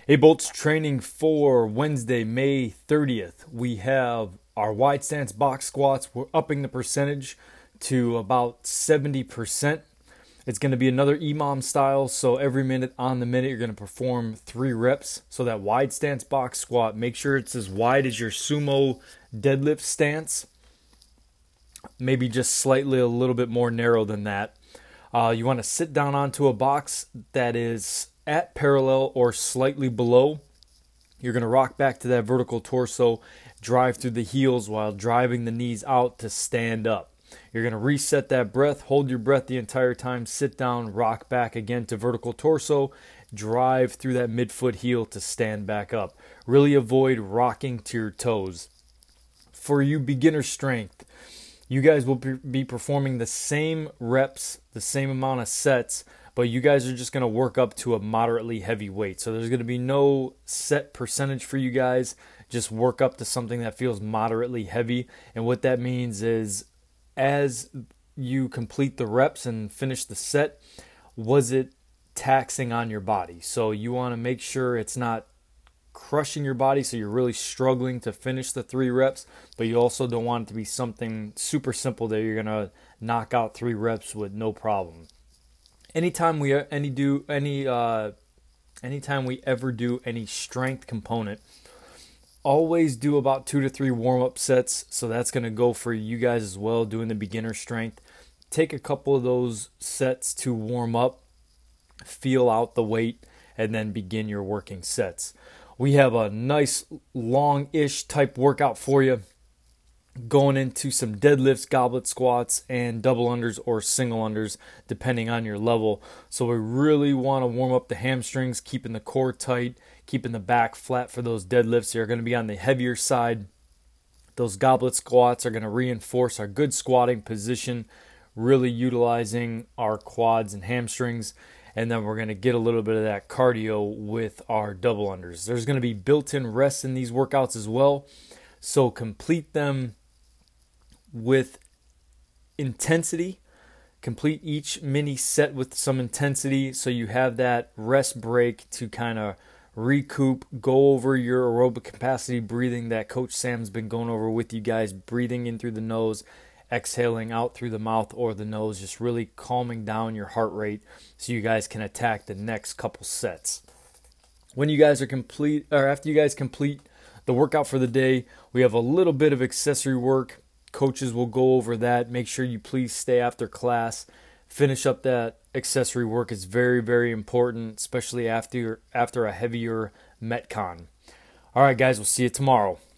Hey Bolts, training for Wednesday, May 30th. We have our wide stance box squats. We're upping the percentage to about 70%. It's going to be another EMOM style, so every minute on the minute you're going to perform 3 reps. So that wide stance box squat, make sure it's as wide as your sumo deadlift stance. Maybe just slightly a little bit more narrow than that. You want to sit down onto a box that is at parallel or slightly below. You're going to rock back to that vertical torso, drive through the heels while driving the knees out to stand up. You're going to reset that breath, hold your breath the entire time, sit down, rock back again to vertical torso, drive through that midfoot heel to stand back up. Really avoid rocking to your toes. For you beginner strength, you guys will be performing the same reps, the same amount of sets, but you guys are just going to work up to a moderately heavy weight. So there's going to be no set percentage for you guys. Just work up to something that feels moderately heavy. And what that means is as you complete the reps and finish the set, was it taxing on your body? So you want to make sure it's not crushing your body, so you're really struggling to finish the 3 reps, but you also don't want it to be something super simple that you're going to knock out 3 reps with no problem. Anytime we ever do any strength component, always do about 2 to 3 warm-up sets. So that's going to go for you guys as well, doing the beginner strength. Take a couple of those sets to warm up, feel out the weight, and then begin your working sets. We have a nice long-ish type workout for you, going into some deadlifts, goblet squats, and double unders or single unders, depending on your level. So we really want to warm up the hamstrings, keeping the core tight, keeping the back flat for those deadlifts. You're going to be on the heavier side. Those goblet squats are going to reinforce our good squatting position, really utilizing our quads and hamstrings. And then we're going to get a little bit of that cardio with our double unders. There's going to be built-in rest in these workouts as well. So complete them with intensity. Complete each mini set with some intensity so you have that rest break to kind of recoup, go over your aerobic capacity breathing that Coach Sam's been going over with you guys, breathing in through the nose, exhaling out through the mouth or the nose, just really calming down your heart rate so you guys can attack the next couple sets. When you guys are complete, or after you guys complete the workout for the day, we have a little bit of accessory work. Coaches will go over that. Make sure you please stay after class. Finish up that accessory work. It's very, very important, especially after a heavier Metcon. All right, guys, we'll see you tomorrow.